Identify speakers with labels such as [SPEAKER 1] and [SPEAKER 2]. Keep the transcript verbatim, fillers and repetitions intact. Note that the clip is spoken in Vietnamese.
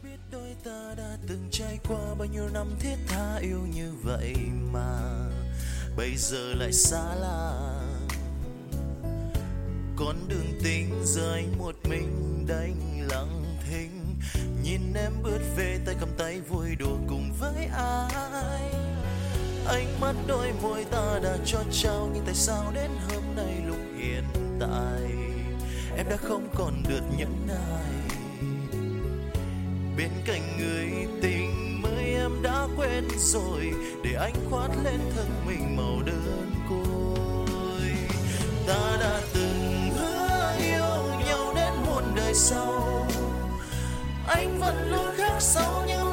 [SPEAKER 1] biết đôi ta đã từng trải qua bao nhiêu năm thiết tha yêu như vậy mà bây giờ lại xa lạ. Con đường tình rơi một mình đành lặng thinh, nhìn em bước về tay cầm tay vui đùa cùng với ai. Ánh mắt đôi môi ta đã cho trao, nhưng tại sao đến hôm nay lúc hiện tại em đã không còn được nhẫn nại. Bên cạnh người tình mới em đã quên rồi, để anh khoác lên thân mình màu đơn côi. Ta đã từng hứa yêu nhau đến muôn đời sau, anh vẫn luôn khắc sâu như